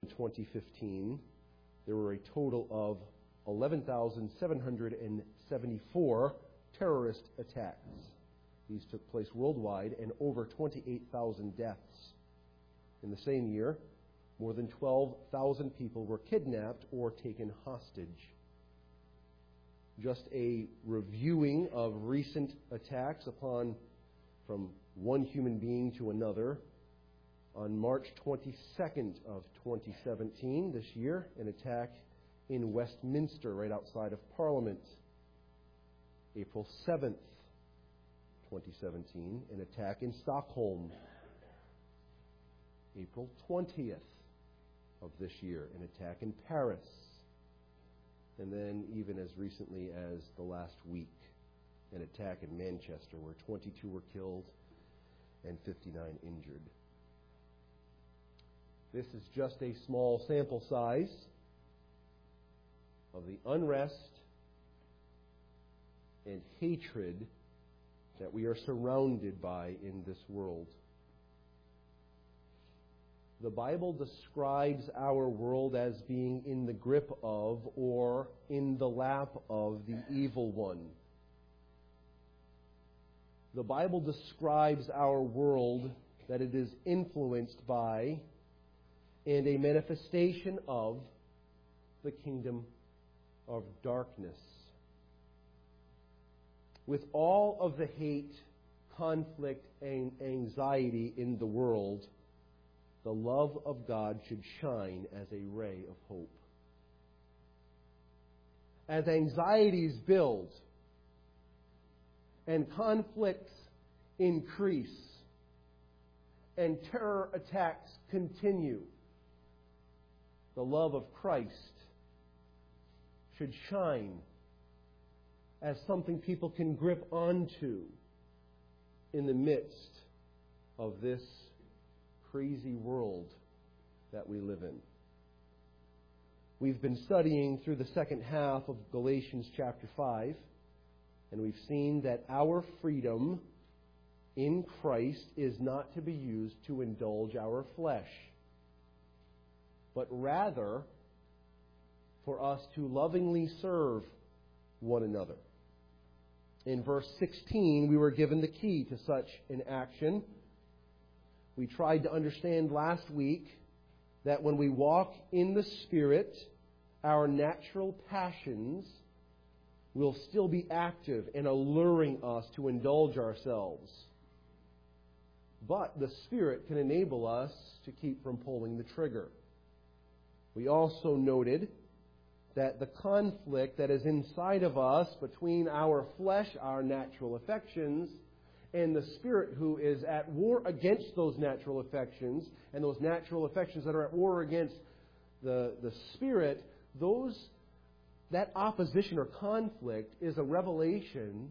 In 2015, there were a total of 11,774 terrorist attacks. These took place worldwide, and over 28,000 deaths. In the same year, more than 12,000 people were kidnapped or taken hostage. Just a reviewing of recent attacks from one human being to another. On March 22nd of 2017, this year, an attack in Westminster, right outside of Parliament. April 7th, 2017, an attack in Stockholm. April 20th of this year, an attack in Paris. And then, even as recently as the last week, an attack in Manchester where 22 were killed and 59 injured. This is just a small sample size of the unrest and hatred that we are surrounded by in this world. The Bible describes our world as being in the grip of or in the lap of the evil one. The Bible describes our world that it is influenced by and a manifestation of the kingdom of darkness. With all of the hate, conflict, and anxiety in the world, the love of God should shine as a ray of hope. As anxieties build and conflicts increase and terror attacks continue, the love of Christ should shine as something people can grip onto in the midst of this crazy world that we live in. We've been studying through the second half of Galatians chapter 5, and we've seen that our freedom in Christ is not to be used to indulge our flesh, but rather for us to lovingly serve one another. In verse 16, we were given the key to such an action. We tried to understand last week that when we walk in the Spirit, our natural passions will still be active and alluring us to indulge ourselves. But the Spirit can enable us to keep from pulling the trigger. We also noted that the conflict that is inside of us between our flesh, our natural affections, and the Spirit who is at war against those natural affections, and those natural affections that are at war against the Spirit, that opposition or conflict is a revelation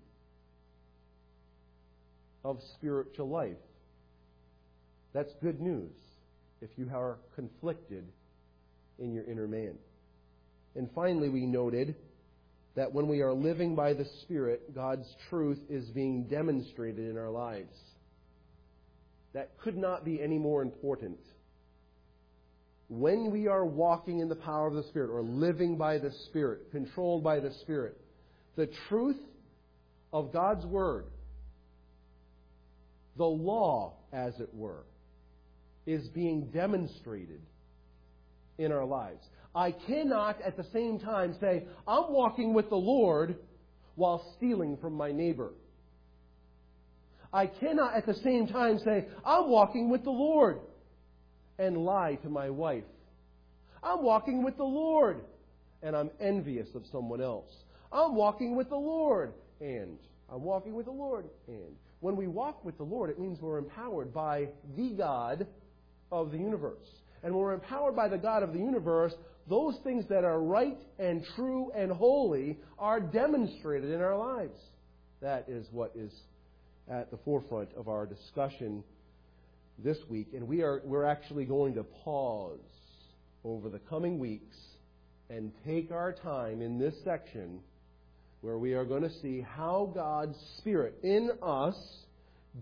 of spiritual life. That's good news if you are conflicted in your inner man. And finally, we noted that when we are living by the Spirit, God's truth is being demonstrated in our lives. That could not be any more important. When we are walking in the power of the Spirit, or living by the Spirit, controlled by the Spirit, the truth of God's Word, the law, as it were, is being demonstrated in our lives. I cannot at the same time say, I'm walking with the Lord while stealing from my neighbor. I cannot at the same time say, I'm walking with the Lord and lie to my wife. I'm walking with the Lord and I'm envious of someone else. I'm walking with the Lord and I'm walking with the Lord and. When we walk with the Lord, it means we're empowered by the God of the universe. And when we're empowered by the God of the universe, those things that are right and true and holy are demonstrated in our lives. That is what is at the forefront of our discussion this week. And we're actually going to pause over the coming weeks and take our time in this section where we are going to see how God's Spirit in us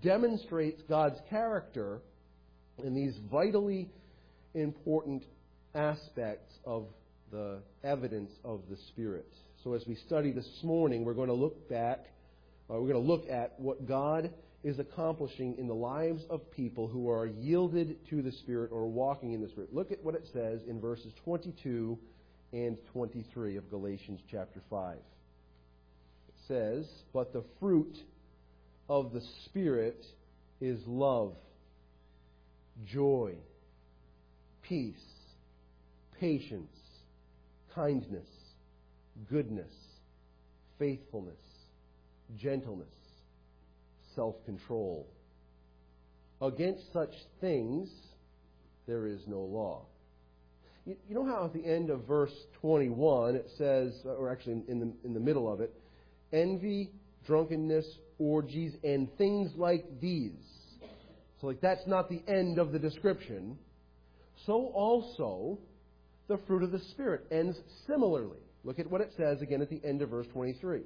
demonstrates God's character in these vitally important aspects of the evidence of the Spirit. So as we study this morning, we're going to look at what God is accomplishing in the lives of people who are yielded to the Spirit or walking in the Spirit. Look at what it says in verses 22 and 23 of Galatians chapter 5. It says, "But the fruit of the Spirit is love, joy, peace, patience, kindness, goodness, faithfulness, gentleness, self-control. Against such things there is no law." You know how at the end of verse 21 it says, or actually in the middle of it, envy, drunkenness, orgies, and things like these. So that's not the end of the description. So also the fruit of the Spirit ends similarly. Look at what it says again at the end of verse 23.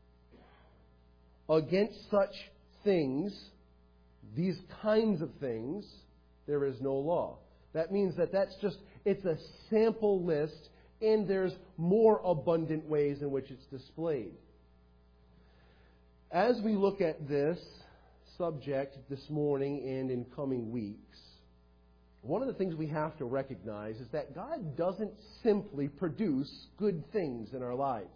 Against such things, these kinds of things, there is no law. That means it's a sample list, and there's more abundant ways in which it's displayed. As we look at this subject this morning and in coming weeks, one of the things we have to recognize is that God doesn't simply produce good things in our lives.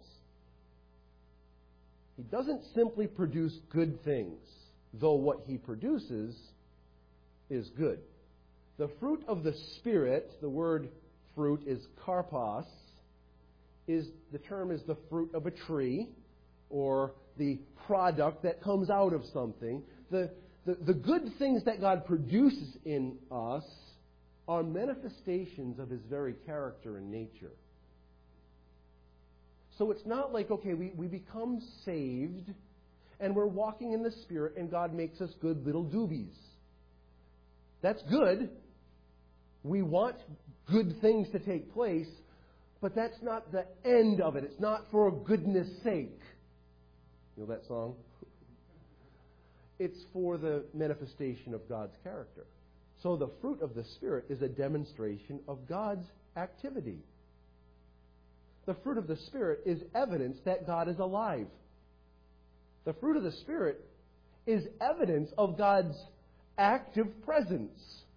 He doesn't simply produce good things, though what He produces is good. The fruit of the Spirit, the word fruit is karpos, the term is the fruit of a tree, or the product that comes out of something. The good things that God produces in us are manifestations of His very character and nature. So it's not like, okay, we become saved and we're walking in the Spirit and God makes us good little doobies. That's good. We want good things to take place, but that's not the end of it. It's not for goodness sake. You know that song? It's for the manifestation of God's character. So the fruit of the Spirit is a demonstration of God's activity. The fruit of the Spirit is evidence that God is alive. The fruit of the Spirit is evidence of God's active presence.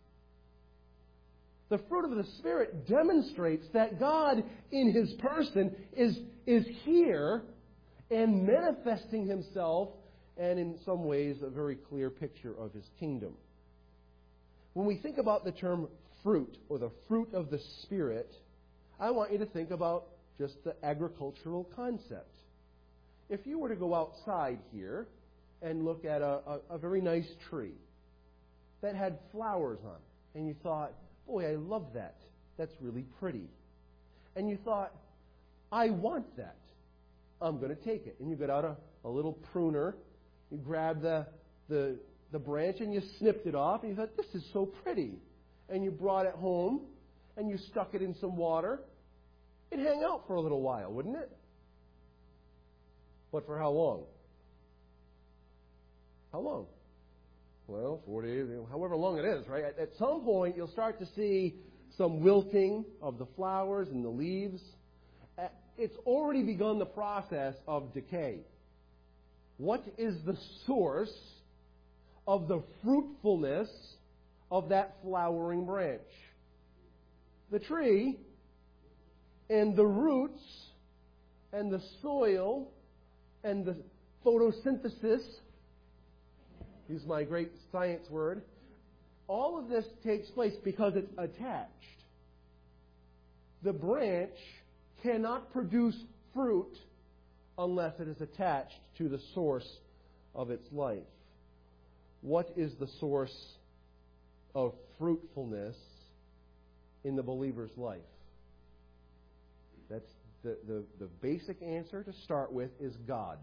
The fruit of the Spirit demonstrates that God in His person is here and manifesting Himself, and in some ways a very clear picture of His kingdom. When we think about the term fruit or the fruit of the Spirit, I want you to think about just the agricultural concept. If you were to go outside here and look at a very nice tree that had flowers on it, and you thought, boy, I love that. That's really pretty. And you thought, I want that. I'm going to take it. And you got out a little pruner, you grabbed the branch and you snipped it off, and you thought, this is so pretty. And you brought it home and you stuck it in some water. It'd hang out for a little while, wouldn't it? But for how long? How long? Well, 4 days, however long it is, right? At some point, you'll start to see some wilting of the flowers and the leaves. It's already begun the process of decay. What is the source of the fruitfulness of that flowering branch? The tree and the roots and the soil and the photosynthesis, use my great science word, all of this takes place because it's attached. The branch cannot produce fruit unless it is attached to the source of its life. What is the source of fruitfulness in the believer's life? That's the basic answer to start with is God.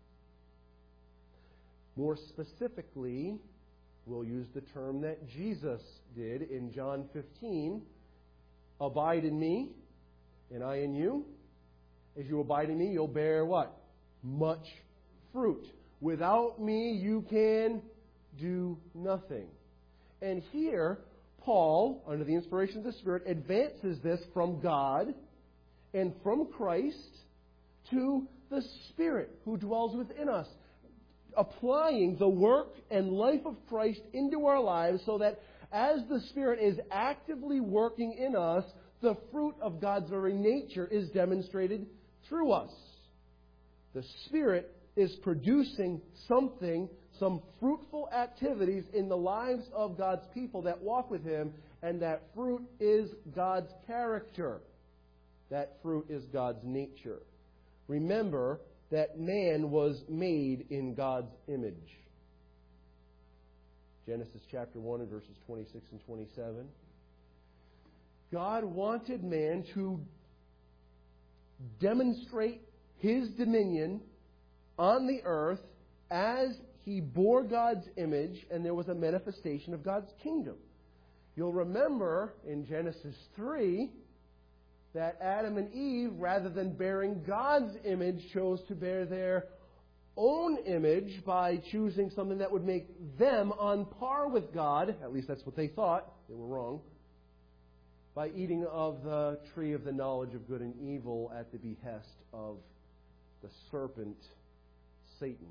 More specifically, we'll use the term that Jesus did in John 15. Abide in me, and I in you. As you abide in me, you'll bear what? Much fruit. Without me, you can do nothing. And here, Paul, under the inspiration of the Spirit, advances this from God and from Christ to the Spirit who dwells within us, applying the work and life of Christ into our lives so that as the Spirit is actively working in us, the fruit of God's very nature is demonstrated through us. The Spirit is producing something, some fruitful activities in the lives of God's people that walk with Him, and that fruit is God's character. That fruit is God's nature. Remember that man was made in God's image. Genesis chapter 1 and verses 26 and 27. God wanted man to demonstrate His dominion on the earth as He bore God's image, and there was a manifestation of God's kingdom. You'll remember in Genesis 3 that Adam and Eve, rather than bearing God's image, chose to bear their own image by choosing something that would make them on par with God. At least that's what they thought. They were wrong. By eating of the tree of the knowledge of good and evil at the behest of the serpent, Satan.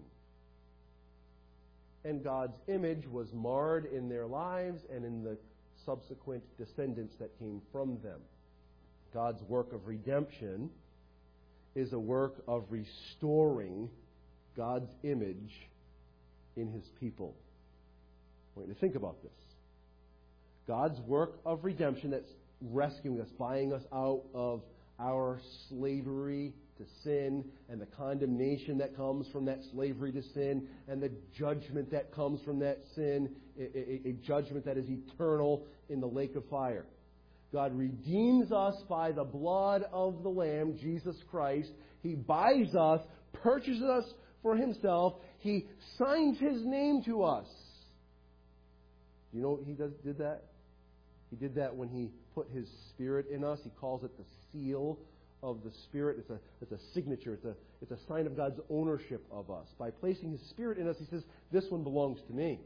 And God's image was marred in their lives and in the subsequent descendants that came from them. God's work of redemption is a work of restoring God's image in His people. I want you to think about this. God's work of redemption, that's rescuing us, buying us out of our slavery to sin and the condemnation that comes from that slavery to sin and the judgment that comes from that sin, a judgment that is eternal in the lake of fire. God redeems us by the blood of the Lamb, Jesus Christ. He buys us, purchases us for Himself. He signs His name to us. You know He did that? He did that when He put His Spirit in us. He calls it the seal of the Spirit. It's a signature. It's a sign of God's ownership of us. By placing His Spirit in us, He says, this one belongs to me.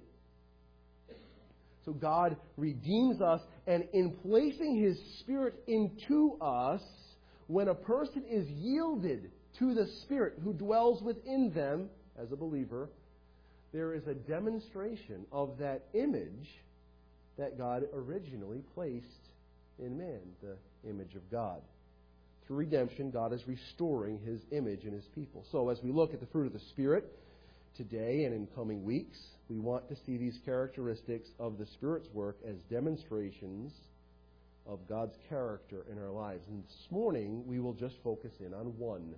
So God redeems us, and in placing His Spirit into us, when a person is yielded to the Spirit who dwells within them as a believer, there is a demonstration of that image that God originally placed in man, the image of God. Through redemption, God is restoring His image in His people. So as we look at the fruit of the Spirit today and in coming weeks, we want to see these characteristics of the Spirit's work as demonstrations of God's character in our lives. And this morning, we will just focus in on one.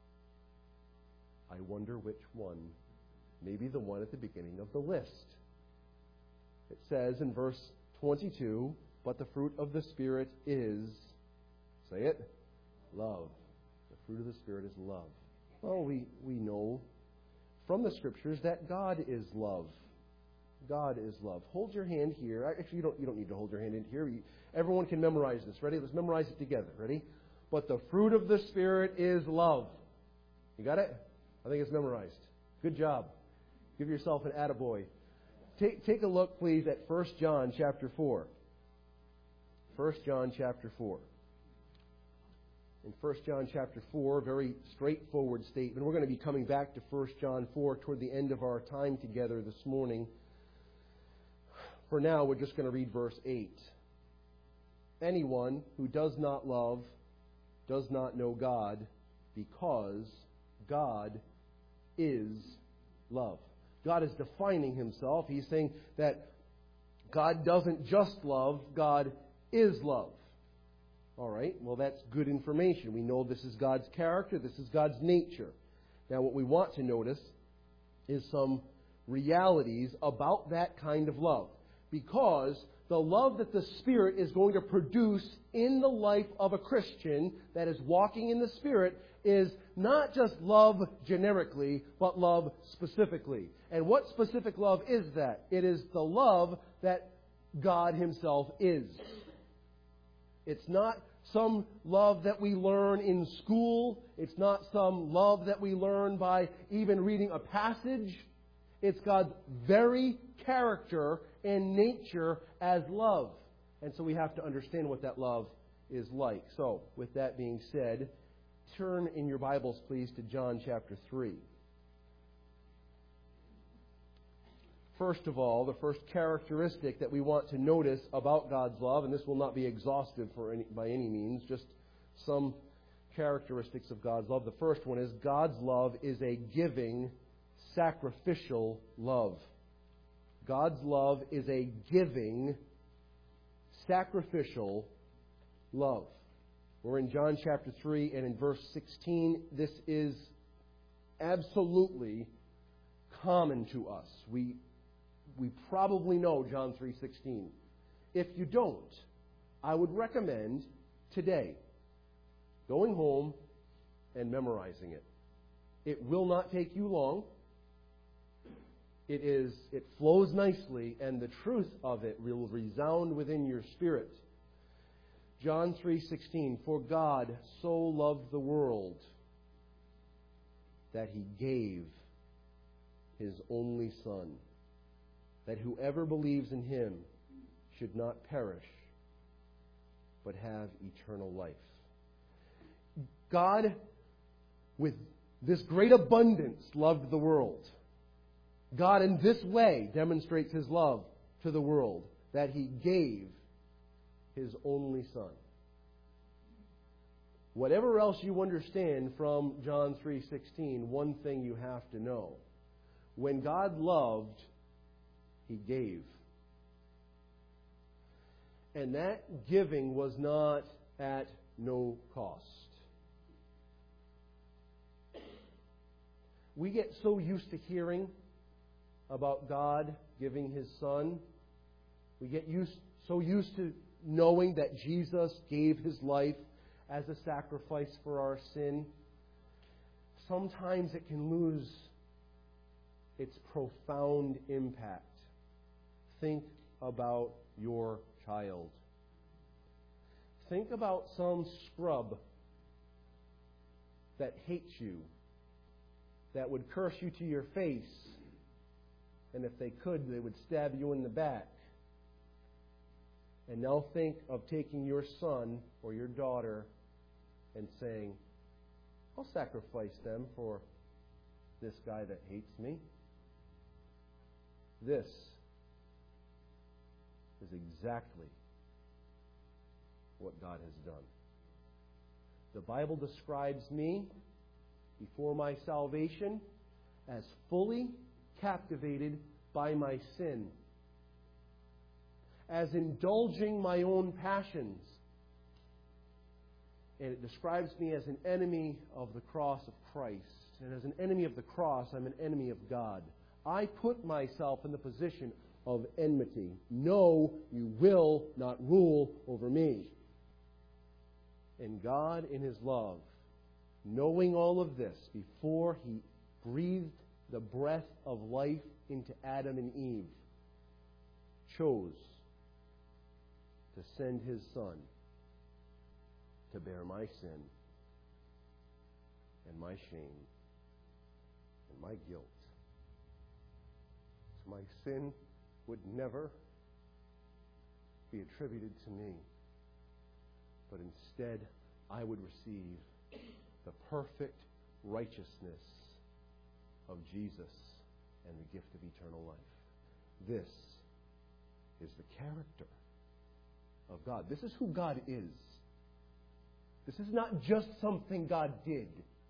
I wonder which one. Maybe the one at the beginning of the list. It says in verse 22, but the fruit of the Spirit is, say it, love. The fruit of the Spirit is love. Well, we know from the Scriptures that God is love. God is love. Hold your hand here. Actually, you don't need to hold your hand in here. Everyone can memorize this. Ready? Let's memorize it together. Ready? But the fruit of the Spirit is love. You got it? I think it's memorized. Good job. Give yourself an attaboy. Take a look, please, at 1 John chapter 4. 1 John chapter 4. In 1 John chapter 4, very straightforward statement. We're going to be coming back to 1 John 4 toward the end of our time together this morning. For now, we're just going to read verse 8. Anyone who does not love does not know God, because God is love. God is defining Himself. He's saying that God doesn't just love, God is love. All right, well, that's good information. We know this is God's character, this is God's nature. Now, what we want to notice is some realities about that kind of love. Because the love that the Spirit is going to produce in the life of a Christian that is walking in the Spirit is not just love generically, but love specifically. And what specific love is that? It is the love that God Himself is. It's not some love that we learn in school. It's not some love that we learn by even reading a passage. It's God's very character and nature as love. And so we have to understand what that love is like. So, with that being said, turn in your Bibles, please, to John chapter 3. First of all, the first characteristic that we want to notice about God's love, and this will not be exhaustive by any means, just some characteristics of God's love. The first one is God's love is a giving, sacrificial love. God's love is a giving, sacrificial love. We're in John chapter 3 and in verse 16. This is absolutely common to us. We probably know John 3:16. If you don't, I would recommend today going home and memorizing it. It will not take you long. It flows nicely, and the truth of it will resound within your spirit. John 3:16, for God so loved the world that He gave His only Son, that whoever believes in Him should not perish, but have eternal life. God, with this great abundance, loved the world. God in this way demonstrates His love to the world, that He gave His only Son. Whatever else you understand from John 3:16, one thing you have to know. When God loved, He gave. And that giving was not at no cost. We get so used to hearing about God giving His Son. We get so used to knowing that Jesus gave His life as a sacrifice for our sin. Sometimes it can lose its profound impact. Think about your child. Think about some scrub that hates you, that would curse you to your face, and if they could, they would stab you in the back. And now think of taking your son or your daughter and saying, I'll sacrifice them for this guy that hates me. This is exactly what God has done. The Bible describes me before my salvation as fully captivated by my sin, as indulging my own passions. And it describes me as an enemy of the cross of Christ. And as an enemy of the cross, I'm an enemy of God. I put myself in the position of enmity. No, you will not rule over me. And God, in His love, knowing all of this before He breathed the breath of life into Adam and Eve, chose to send His Son to bear my sin and my shame and my guilt. So my sin would never be attributed to me, but instead I would receive the perfect righteousness of Jesus and the gift of eternal life. This is the character of God. This is who God is. This is not just something God did.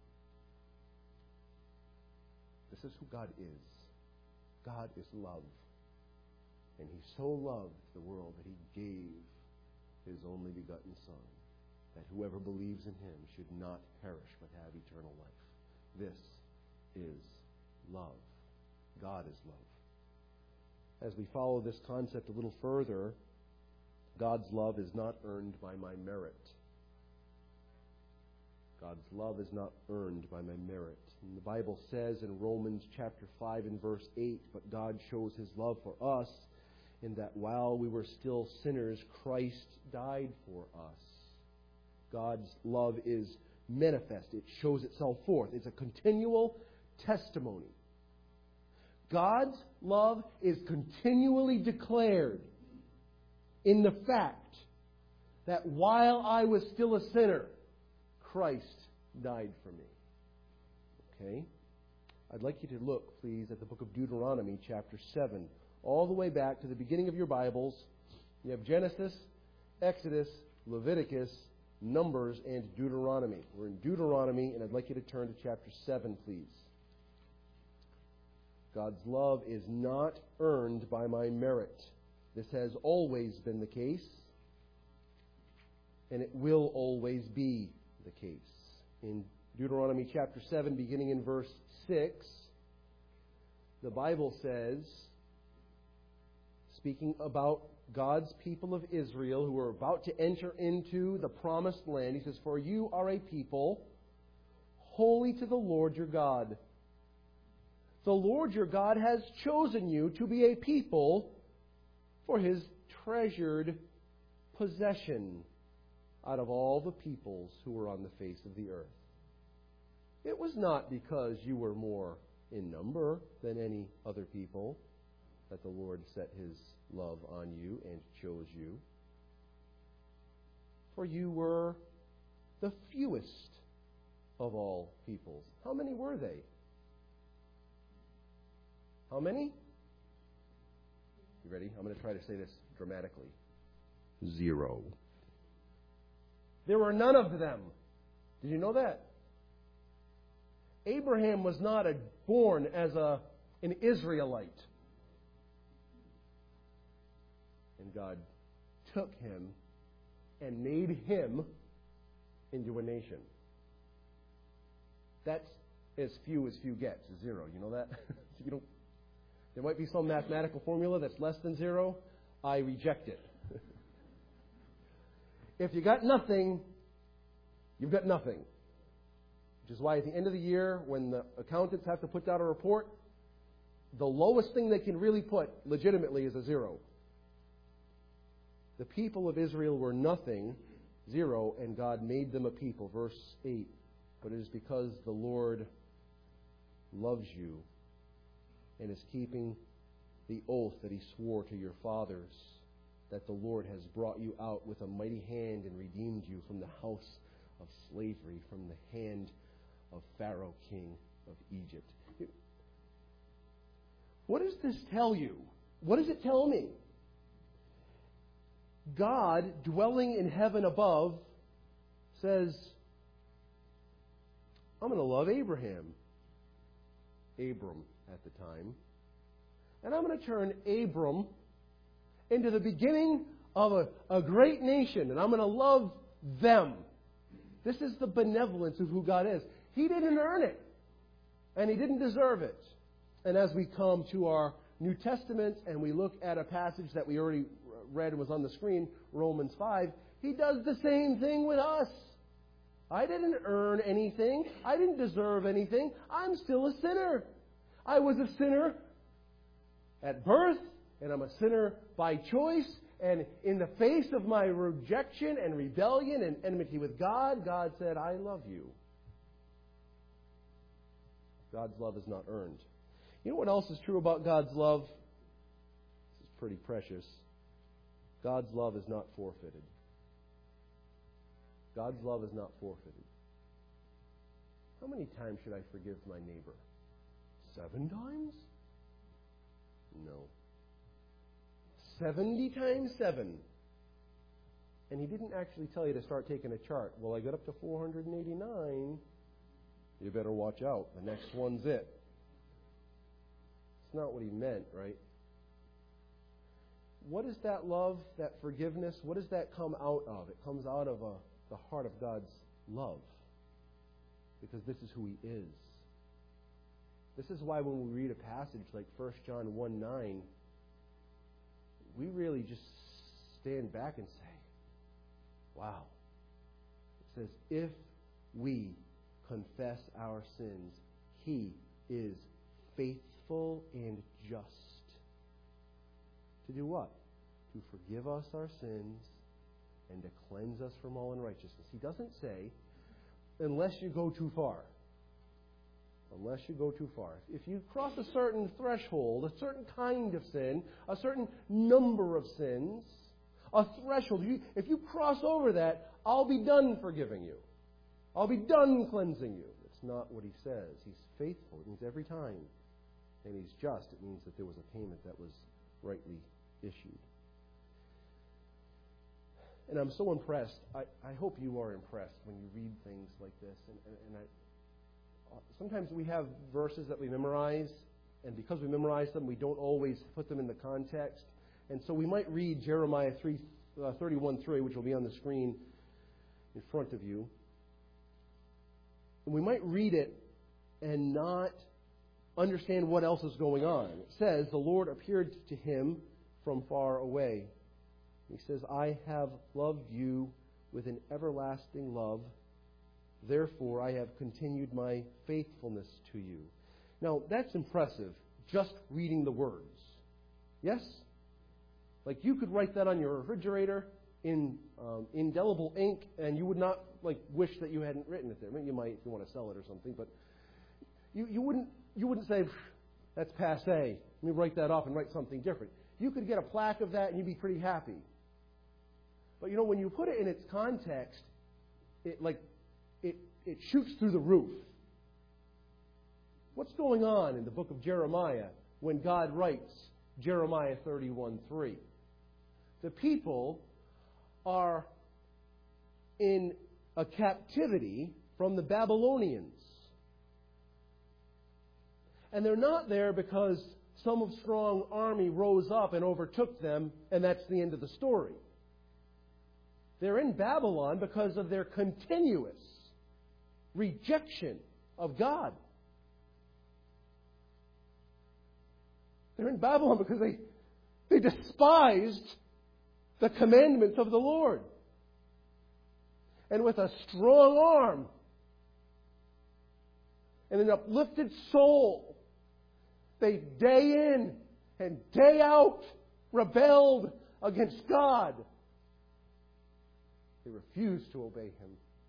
This is who God is. God is love. And He so loved the world that He gave His only begotten Son, that whoever believes in Him should not perish but have eternal life. This is love. God is love. As we follow this concept a little further, God's love is not earned by my merit. God's love is not earned by my merit. And the Bible says in Romans chapter 5 and verse 8, but God shows His love for us in that while we were still sinners, Christ died for us. God's love is manifest. It shows itself forth. It's a continual testimony. God's love is continually declared in the fact that while I was still a sinner, Christ died for me. Okay? I'd like you to look, please, at the book of Deuteronomy, chapter 7, all the way back to the beginning of your Bibles. You have Genesis, Exodus, Leviticus, Numbers, and Deuteronomy. We're in Deuteronomy, and I'd like you to turn to chapter 7, please. God's love is not earned by my merit. This has always been the case, and it will always be the case. In Deuteronomy chapter 7, beginning in verse 6, the Bible says, speaking about God's people of Israel who are about to enter into the promised land, he says, "For you are a people holy to the Lord your God. The Lord your God has chosen you to be a people for His treasured possession out of all the peoples who were on the face of the earth." It was not because you were more in number than any other people that the Lord set His love on you and chose you. For you were the fewest of all peoples. How many were they? How many? You ready? I'm going to try to say this dramatically. 0. There were none of them. Did you know that? Abraham was not born as an Israelite. And God took him and made him into a nation. That's as few gets, 0. You know that? There might be some mathematical formula that's less than 0. I reject it. If you got nothing, you've got nothing. Which is why at the end of the year, when the accountants have to put out a report, the lowest thing they can really put legitimately is a 0. The people of Israel were nothing, 0, and God made them a people. Verse 8. But it is because the Lord loves you and is keeping the oath that He swore to your fathers, that the Lord has brought you out with a mighty hand and redeemed you from the house of slavery, from the hand of Pharaoh, king of Egypt. What does this tell you? What does it tell me? God, dwelling in heaven above, says, I'm going to love Abram at the time, and I'm going to turn Abram into the beginning of a great nation, and I'm going to love them. This is the benevolence of who God is. He didn't earn it, and He didn't deserve it. And as we come to our New Testament and we look at a passage that we already read and was on the screen, Romans 5, He does the same thing with us. I didn't earn anything. I didn't deserve anything. I'm still a sinner. I was a sinner at birth, and I'm a sinner by choice. And in the face of my rejection and rebellion and enmity with God, God said, I love you. God's love is not earned. You know what else is true about God's love? This is pretty precious. God's love is not forfeited. God's love is not forfeited. How many times should I forgive my neighbor? 7 times? No. 70 times 7. And He didn't actually tell you to start taking a chart. Well, I got up to 489. You better watch out. The next one's it. It's not what He meant, right? What is that love, that forgiveness? What does that come out of? It comes out of the heart of God's love. Because this is who He is. This is why when we read a passage like 1 John 1:9, we really just stand back and say, wow. It says, if we confess our sins, He is faithful and just. To do what? To forgive us our sins and to cleanse us from all unrighteousness. He doesn't say, unless you go too far. Unless you go too far. If you cross a certain threshold, a certain kind of sin, a certain number of sins, a threshold. If you cross over that, I'll be done forgiving you. I'll be done cleansing you. That's not what he says. He's faithful. It means every time. And he's just. It means that there was a payment that was rightly issued. And I'm so impressed. I hope you are impressed when you read things like this. Sometimes we have verses that we memorize, and because we memorize them, we don't always put them in the context. And so we might read Jeremiah 31:3, which will be on the screen in front of you. And we might read it and not understand what else is going on. It says, the Lord appeared to him from far away. He says, I have loved you with an everlasting love. Therefore, I have continued my faithfulness to you. Now, that's impressive, just reading the words. Yes? Like, you could write that on your refrigerator in indelible ink, and you would not, wish that you hadn't written it there. I mean, you might if you want to sell it or something, but you wouldn't say, that's passé. Let me write that off and write something different. You could get a plaque of that, and you'd be pretty happy. But, when you put it in its context, it shoots through the roof. What's going on in the book of Jeremiah when God writes Jeremiah 31:3? The people are in a captivity from the Babylonians. And they're not there because some strong army rose up and overtook them, and that's the end of the story. They're in Babylon because of their continuous rejection of God. They're in Babylon because they despised the commandments of the Lord. And with a strong arm and an uplifted soul, they day in and day out rebelled against God. They refused to obey Him.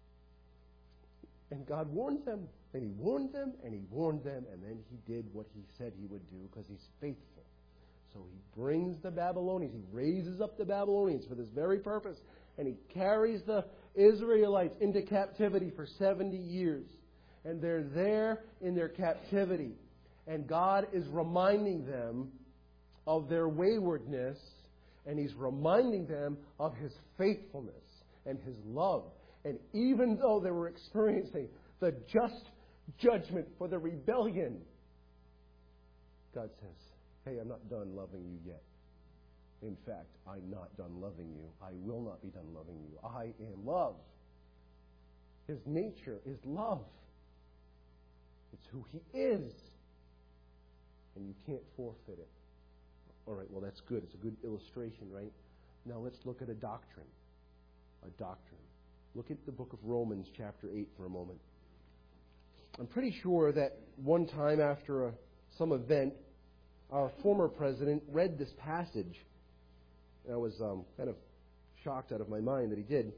And God warned them, and He warned them, and He warned them, and then He did what He said He would do because He's faithful. So He brings the Babylonians, He raises up the Babylonians for this very purpose, and He carries the Israelites into captivity for 70 years. And they're there in their captivity. And God is reminding them of their waywardness, and He's reminding them of His faithfulness and His love. And even though they were experiencing the just judgment for the rebellion, God says, hey, I'm not done loving you yet. In fact, I'm not done loving you. I will not be done loving you. I am love. His nature is love. It's who He is. And you can't forfeit it. All right, well, that's good. It's a good illustration, right? Now let's look at a doctrine. A doctrine. Look at the book of Romans, chapter 8, for a moment. I'm pretty sure that one time after some event, our former president read this passage. And I was kind of shocked out of my mind that he did.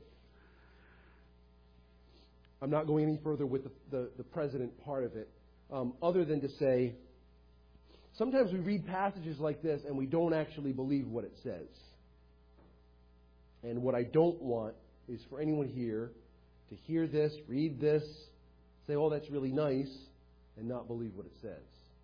I'm not going any further with the president part of it, other than to say, sometimes we read passages like this and we don't actually believe what it says. And what I don't want is for anyone here to hear this, read this, say, oh, that's really nice, and not believe what it says.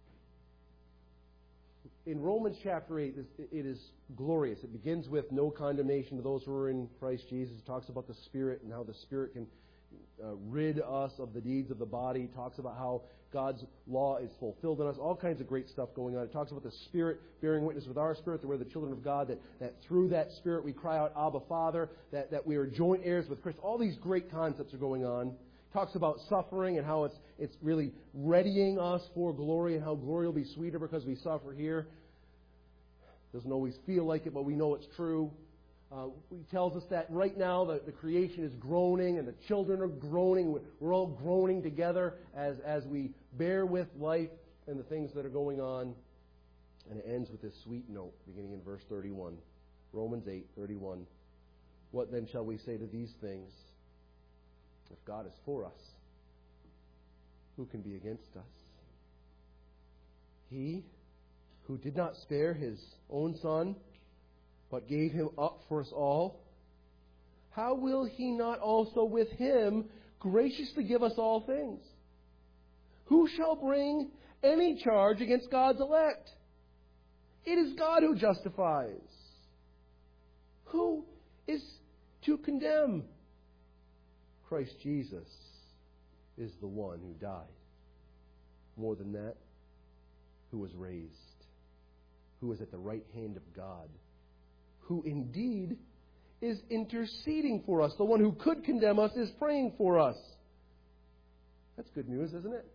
In Romans chapter 8, it is glorious. It begins with no condemnation to those who are in Christ Jesus. It talks about the Spirit and how the Spirit can rid us of the deeds of the body. It talks about how God's law is fulfilled in us. All kinds of great stuff going on. It talks about the Spirit bearing witness with our spirit that we're the children of God, that through that Spirit we cry out, Abba, Father, that we are joint heirs with Christ. All these great concepts are going on. It talks about suffering and how it's really readying us for glory and how glory will be sweeter because we suffer here. Doesn't always feel like it, but we know it's true. He tells us that right now the creation is groaning and the children are groaning. We're all groaning together as we bear with life and the things that are going on. And it ends with this sweet note beginning in verse 31. Romans 8:31. What then shall we say to these things? If God is for us, who can be against us? He who did not spare His own Son, but gave him up for us all, how will he not also with him graciously give us all things? Who shall bring any charge against God's elect? It is God who justifies. Who is to condemn? Christ Jesus is the one who died. More than that, who was raised, who is at the right hand of God, who indeed is interceding for us. The one who could condemn us is praying for us. That's good news, isn't it?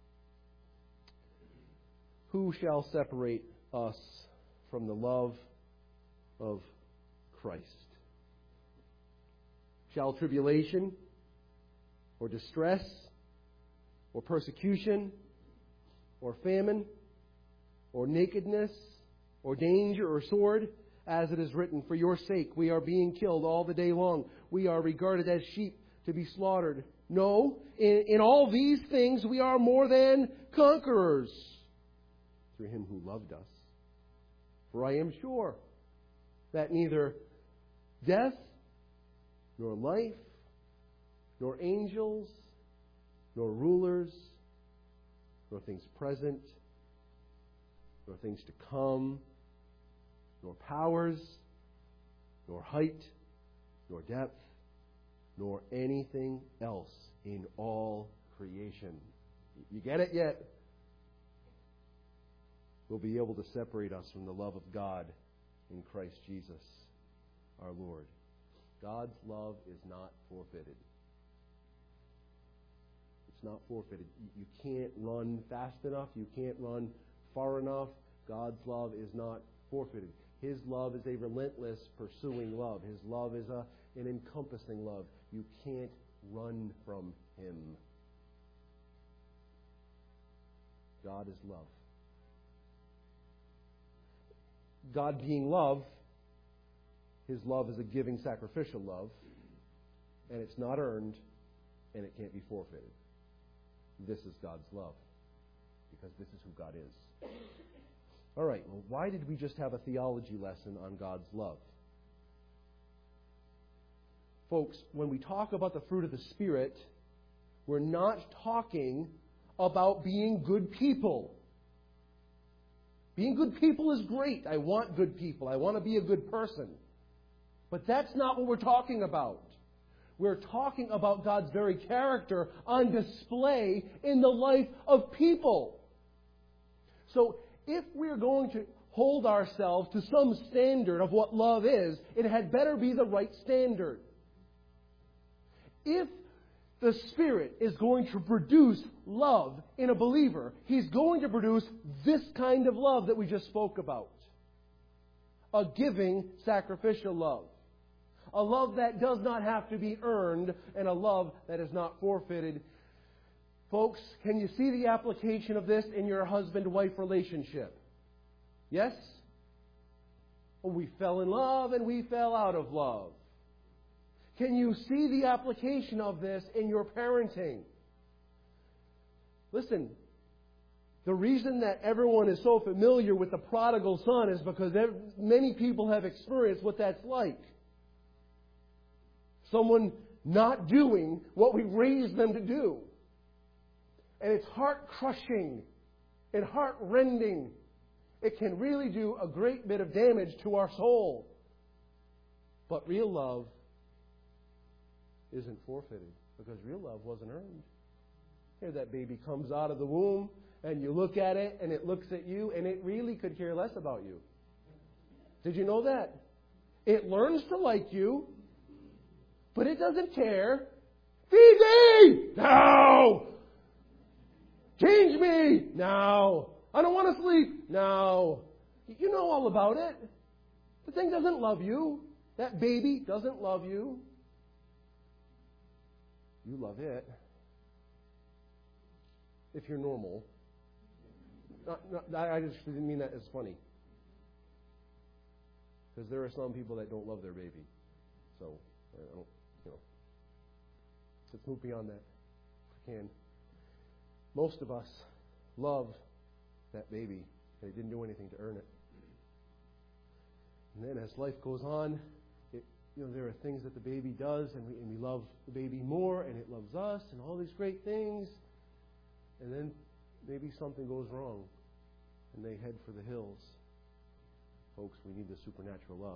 Who shall separate us from the love of Christ? Shall tribulation, or distress, or persecution, or famine, or nakedness, or danger, or sword? As it is written, for your sake we are being killed all the day long. We are regarded as sheep to be slaughtered. No, in all these things we are more than conquerors through him who loved us. For I am sure that neither death, nor life, nor angels, nor rulers, nor things present, nor things to come, nor powers, nor height, nor depth, nor anything else in all creation. You get it yet? Will be able to separate us from the love of God in Christ Jesus, our Lord. God's love is not forfeited. It's not forfeited. You can't run fast enough. You can't run far enough. God's love is not forfeited. His love is a relentless pursuing love. His love is an encompassing love. You can't run from Him. God is love. God being love, His love is a giving, sacrificial love, and it's not earned, and it can't be forfeited. This is God's love, because this is who God is. All right, well, why did we just have a theology lesson on God's love? Folks, when we talk about the fruit of the Spirit, we're not talking about being good people. Being good people is great. I want good people. I want to be a good person. But that's not what we're talking about. We're talking about God's very character on display in the life of people. So, if we're going to hold ourselves to some standard of what love is, it had better be the right standard. If the Spirit is going to produce love in a believer, He's going to produce this kind of love that we just spoke about. A giving, sacrificial love. A love that does not have to be earned, and a love that is not forfeited. Folks, can you see the application of this in your husband-wife relationship? Yes? Well, we fell in love and we fell out of love. Can you see the application of this in your parenting? Listen, the reason that everyone is so familiar with the prodigal son is because many people have experienced what that's like. Someone not doing what we raised them to do. And it's heart-crushing and heart-rending. It can really do a great bit of damage to our soul. But real love isn't forfeited, because real love wasn't earned. Here that baby comes out of the womb, and you look at it, and it looks at you, and it really could care less about you. Did you know that? It learns to like you, but it doesn't care. Feed me! No! Change me! No. I don't want to sleep! No. You know all about it. The thing doesn't love you. That baby doesn't love you. You love it. If you're normal. I just didn't mean that as funny. Because there are some people that don't love their baby. So, I don't, let's move beyond that if we can. Most of us love that baby, and he didn't do anything to earn it. And then as life goes on, there are things that the baby does, and we love the baby more, and it loves us, and all these great things. And then maybe something goes wrong, and they head for the hills. Folks, we need the supernatural love.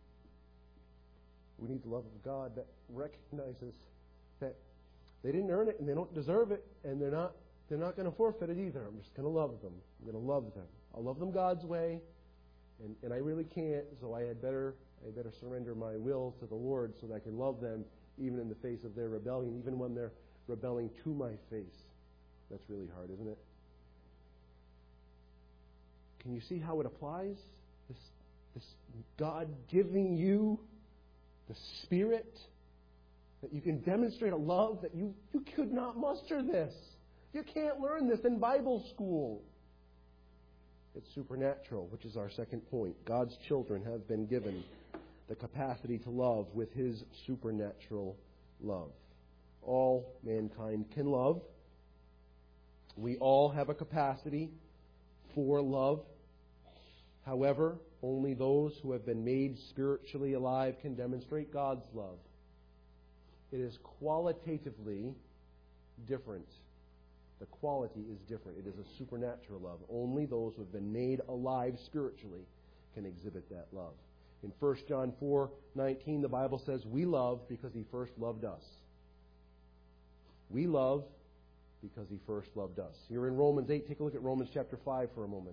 We need the love of God that recognizes that they didn't earn it, and they don't deserve it, and they're not going to forfeit it either. I'm just going to love them. I'm going to love them. I'll love them God's way, and I really can't, so I better surrender my will to the Lord so that I can love them even in the face of their rebellion, even when they're rebelling to my face. That's really hard, isn't it? Can you see how it applies? This God giving you the Spirit, that you can demonstrate a love that you could not muster this. You can't learn this in Bible school. It's supernatural, which is our second point. God's children have been given the capacity to love with His supernatural love. All mankind can love. We all have a capacity for love. However, only those who have been made spiritually alive can demonstrate God's love. It is qualitatively different. The quality is different. It is a supernatural love. Only those who have been made alive spiritually can exhibit that love. In 1 John 4:19, the Bible says, we love because He first loved us. We love because He first loved us. Here in Romans 8, take a look at Romans chapter 5 for a moment.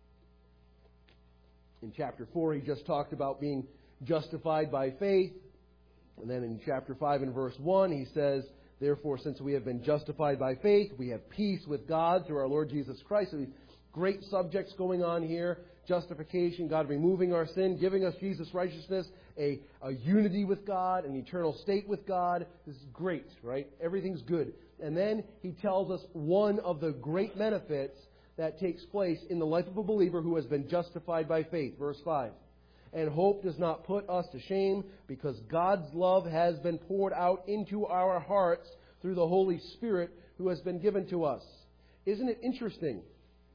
In chapter 4, he just talked about being justified by faith. And then in chapter 5 and verse 1, he says, therefore, since we have been justified by faith, we have peace with God through our Lord Jesus Christ. So these great subjects going on here. Justification, God removing our sin, giving us Jesus' righteousness, a unity with God, an eternal state with God. This is great, right? Everything's good. And then he tells us one of the great benefits that takes place in the life of a believer who has been justified by faith. Verse 5. And hope does not put us to shame, because God's love has been poured out into our hearts through the Holy Spirit who has been given to us. Isn't it interesting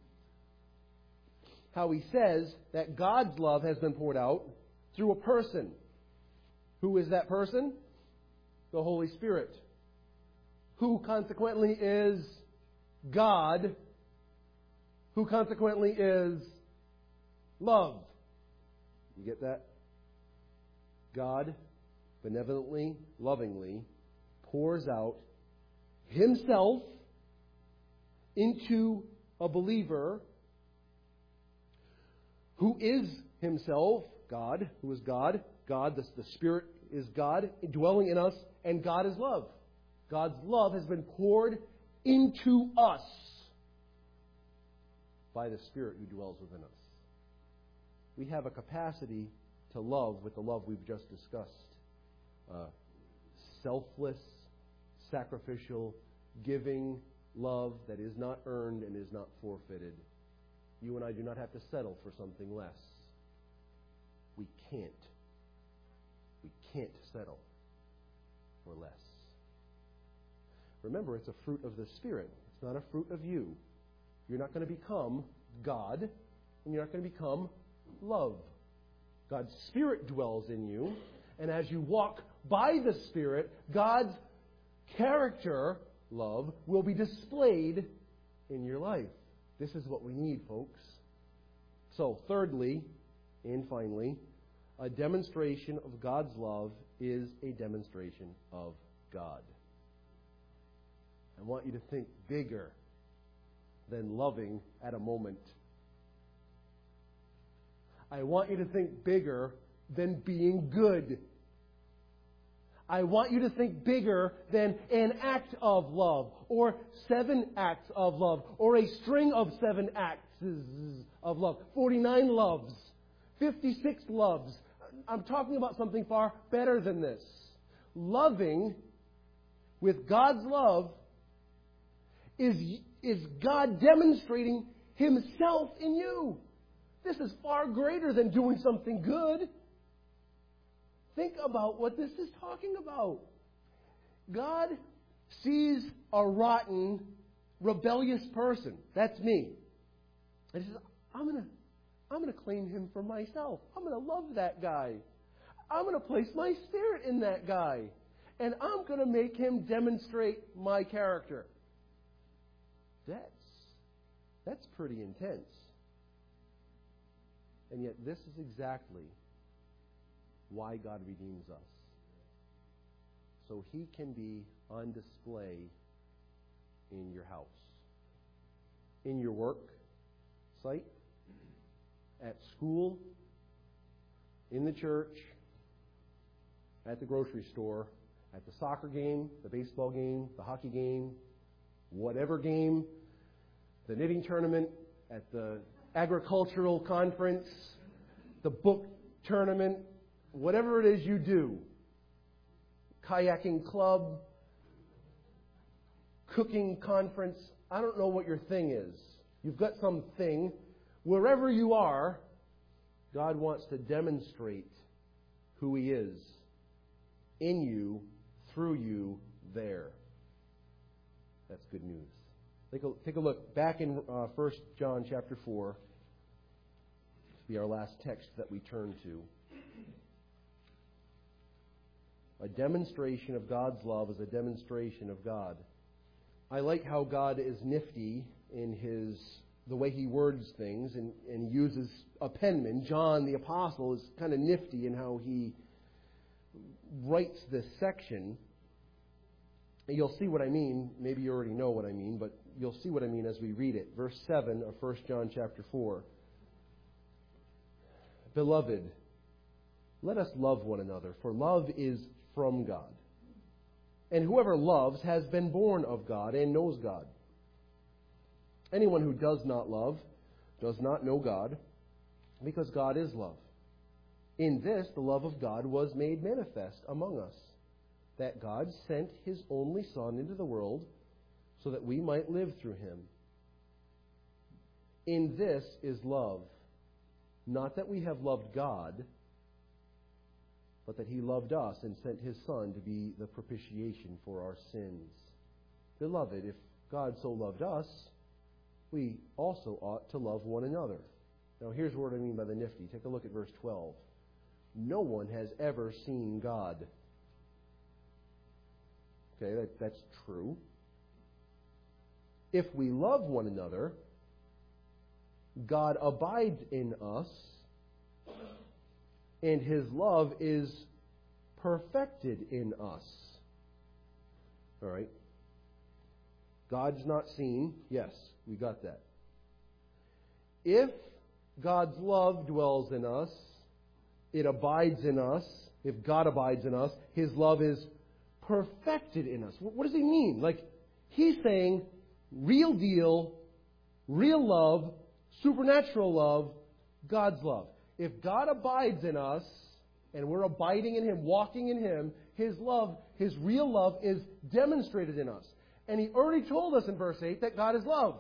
how he says that God's love has been poured out through a person? Who is that person? The Holy Spirit. Who consequently is God. Who consequently is love. You get that? God benevolently, lovingly pours out Himself into a believer who is Himself God, who is God. God, the Spirit is God, dwelling in us, and God is love. God's love has been poured into us by the Spirit who dwells within us. We have a capacity to love with the love we've just discussed. Selfless, sacrificial, giving love that is not earned and is not forfeited. You and I do not have to settle for something less. We can't. We can't settle for less. Remember, it's a fruit of the Spirit. It's not a fruit of you. You're not going to become God, and you're not going to become love. God's Spirit dwells in you, and as you walk by the Spirit, God's character, love, will be displayed in your life. This is what we need, folks. So, thirdly, and finally, a demonstration of God's love is a demonstration of God. I want you to think bigger than loving at a moment. I want you to think bigger than being good. I want you to think bigger than an act of love, or 7 acts of love, or a string of 7 acts of love, 49 loves, 56 loves. I'm talking about something far better than this. Loving with God's love is God demonstrating Himself in you. This is far greater than doing something good. Think about what this is talking about. God sees a rotten, rebellious person. That's me. And He says, I'm I'm going to claim him for myself. I'm going to love that guy. I'm going to place my spirit in that guy. And I'm going to make him demonstrate my character. That's pretty intense. And yet this is exactly why God redeems us. So he can be on display in your house, in your work site, at school, in the church, at the grocery store, at the soccer game, the baseball game, the hockey game, whatever game, the knitting tournament, at the agricultural conference, the book tournament, whatever it is you do, kayaking club, cooking conference, I don't know what your thing is. You've got some thing. Wherever you are, God wants to demonstrate who he is in you, through you, there. That's good news. Take a look back in 1 John chapter 4. This will be our last text that we turn to. A demonstration of God's love is a demonstration of God. I like how God is nifty in the way he words things and he uses a penman. John the Apostle is kind of nifty in how he writes this section. You'll see what I mean. Maybe you already know what I mean, but you'll see what I mean as we read it. Verse 7 of 1 John chapter 4. Beloved, let us love one another, for love is from God. And whoever loves has been born of God and knows God. Anyone who does not love does not know God, because God is love. In this, the love of God was made manifest among us, that God sent his only Son into the world so that we might live through him. In this is love, not that we have loved God, but that he loved us and sent his Son to be the propitiation for our sins. Beloved, if God so loved us, we also ought to love one another. Now here's what I mean by the nifty. Take a look at verse 12. No one has ever seen God. Okay, that's true. If we love one another, God abides in us, and his love is perfected in us. All right. God's not seen. Yes, we got that. If God's love dwells in us, it abides in us. If God abides in us, his love is perfected in us. What does he mean? Like, he's saying real deal, real love, supernatural love, God's love. If God abides in us, and we're abiding in him, walking in him, his love, his real love, is demonstrated in us. And he already told us in verse 8 that God is love.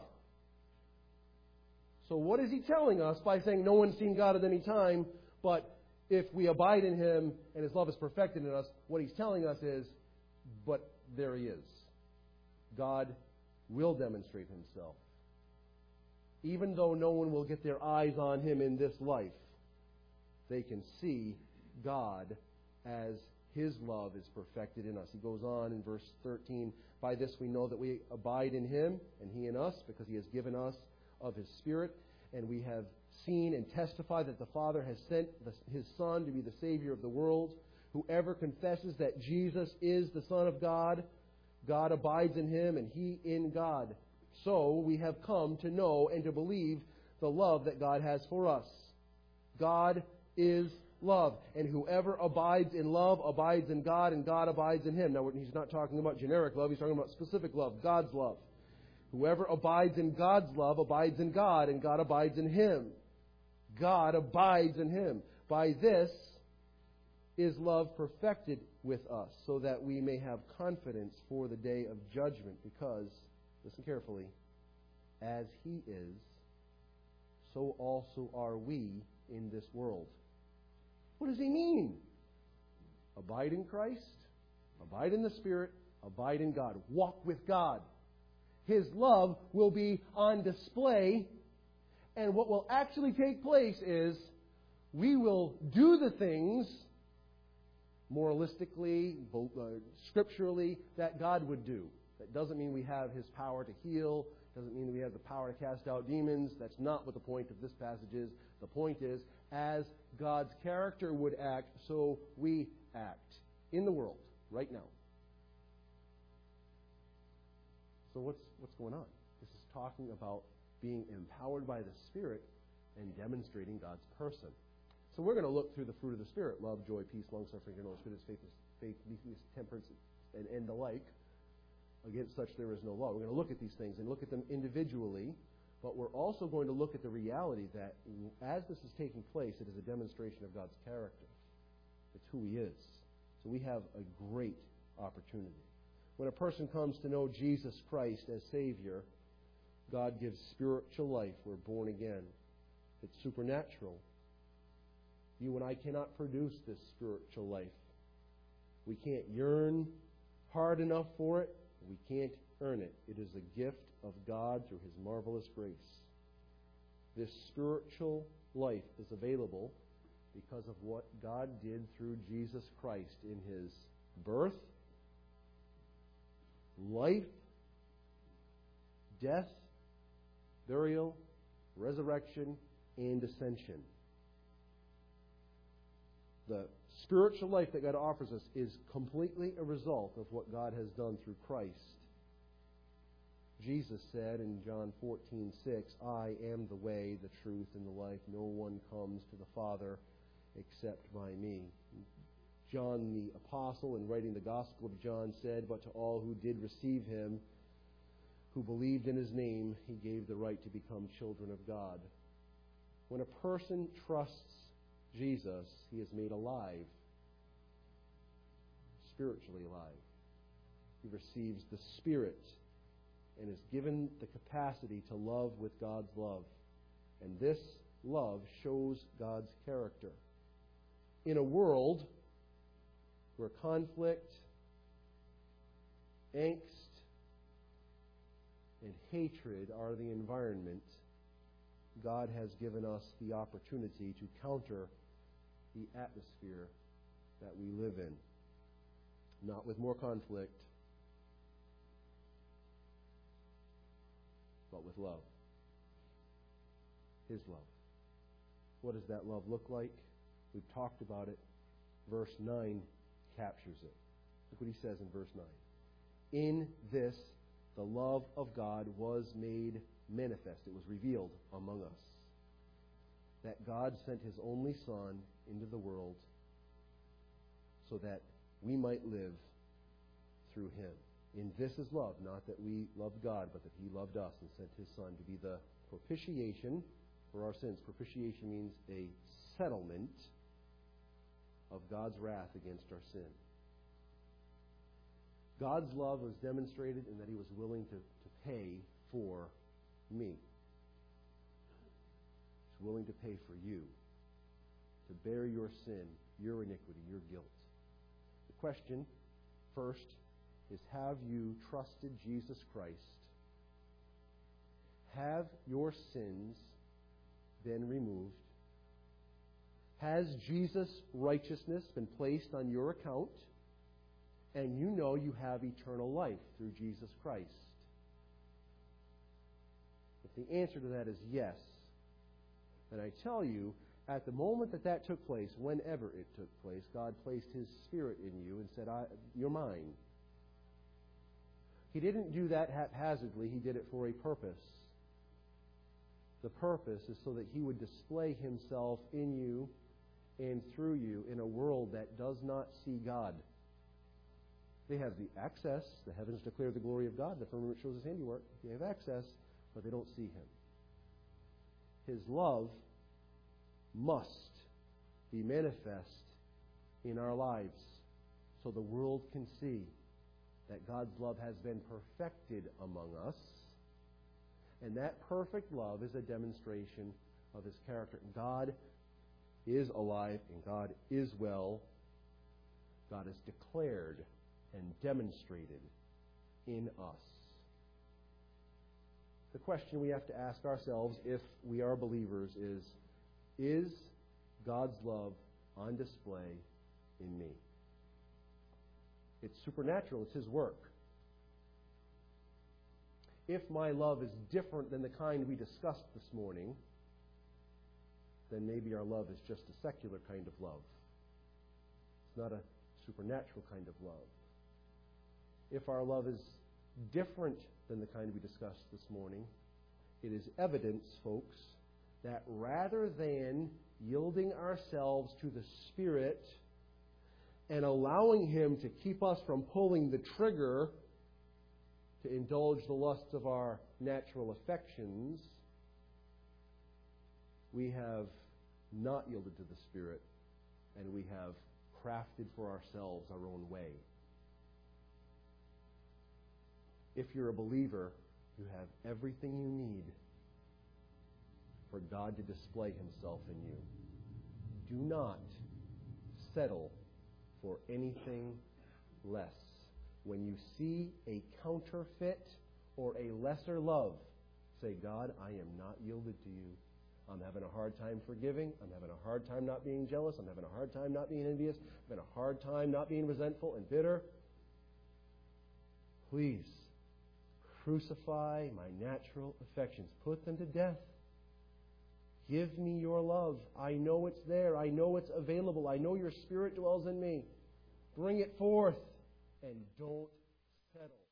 So what is he telling us by saying no one's seen God at any time, but if we abide in him and his love is perfected in us, what he's telling us is, but there he is. God will demonstrate himself. Even though no one will get their eyes on him in this life, they can see God as his love is perfected in us. He goes on in verse 13, by this we know that we abide in him and he in us, because he has given us of his Spirit, and we have seen and testified that the Father has sent his Son to be the Savior of the world. Whoever confesses that Jesus is the Son of God, God abides in him and he in God. So we have come to know and to believe the love that God has for us. God is love. And whoever abides in love abides in God, and God abides in him. Now, he's not talking about generic love. He's talking about specific love, God's love. Whoever abides in God's love abides in God, and God abides in him. God abides in him. By this is love perfected with us, so that we may have confidence for the day of judgment, because, listen carefully, as he is, so also are we in this world. What does he mean? Abide in Christ, abide in the Spirit, abide in God. Walk with God. His love will be on display, And what will actually take place is we will do the things moralistically, scripturally, that God would do. That doesn't mean we have His power to heal. Doesn't mean we have the power to cast out demons. That's not what the point of this passage is. The point is, as God's character would act, so we act in the world right now. So what's going on? This is talking about being empowered by the Spirit and demonstrating God's person. So we're going to look through the fruit of the Spirit: love, joy, peace, long-suffering, gentleness, goodness, faith, meekness, temperance, and the like. Against such there is no law. We're going to look at these things and look at them individually, but we're also going to look at the reality that as this is taking place, it is a demonstration of God's character. It's who He is. So we have a great opportunity. When a person comes to know Jesus Christ as Savior, God gives spiritual life. We're born again. It's supernatural. You and I cannot produce this spiritual life. We can't yearn hard enough for it. We can't earn it. It is a gift of God through His marvelous grace. This spiritual life is available because of what God did through Jesus Christ in His birth, life, death, burial, resurrection, and ascension. The spiritual life that God offers us is completely a result of what God has done through Christ. Jesus said in John 14:6, I am the way, the truth, and the life. No one comes to the Father except by me. John the Apostle, in writing the Gospel of John, said, but to all who did receive Him, who believed in His name, He gave the right to become children of God. When a person trusts Jesus, he is made alive, spiritually alive. He receives the Spirit and is given the capacity to love with God's love. And this love shows God's character. In a world where conflict, angst, and hatred are the environment, God has given us the opportunity to counter the atmosphere that we live in. Not with more conflict, but with love. His love. What does that love look like? We've talked about it. Verse 9 captures it. Look what he says in verse 9. In this, the love of God was made manifest. It was revealed among us. That God sent His only Son into the world so that we might live through Him. In this is love, not that we loved God, but that He loved us and sent His Son to be the propitiation for our sins. Propitiation means a settlement of God's wrath against our sin. God's love was demonstrated in that He was willing to pay for me. He's willing to pay for you, to bear your sin, your iniquity, your guilt. The question, first, is have you trusted Jesus Christ? Have your sins been removed? Has Jesus' righteousness been placed on your account? And you know you have eternal life through Jesus Christ. If the answer to that is yes, then I tell you, at the moment that took place, whenever it took place, God placed His Spirit in you and said, you're mine. He didn't do that haphazardly. He did it for a purpose. The purpose is so that He would display Himself in you and through you in a world that does not see God. They have the access. The heavens declare the glory of God. The firmament shows His handiwork. They have access, but they don't see Him. His love must be manifest in our lives so the world can see that God's love has been perfected among us. And that perfect love is a demonstration of His character. God is alive and God is well. God is declared and demonstrated in us. the question we have to ask ourselves if we are believers is God's love on display in me? It's supernatural. It's His work. If my love is different than the kind we discussed this morning, then maybe our love is just a secular kind of love. It's not a supernatural kind of love. If our love is different than the kind we discussed this morning, it is evidence, folks, that rather than yielding ourselves to the Spirit and allowing Him to keep us from pulling the trigger to indulge the lusts of our natural affections, we have not yielded to the Spirit, and we have crafted for ourselves our own way. If you're a believer, you have everything you need for God to display Himself in you. Do not settle for anything less. When you see a counterfeit or a lesser love, say, God, I am not yielded to you. I'm having a hard time forgiving. I'm having a hard time not being jealous. I'm having a hard time not being envious. I'm having a hard time not being resentful and bitter. Please, crucify my natural affections. Put them to death. Give me your love. I know it's there. I know it's available. I know your Spirit dwells in me. Bring it forth. And don't settle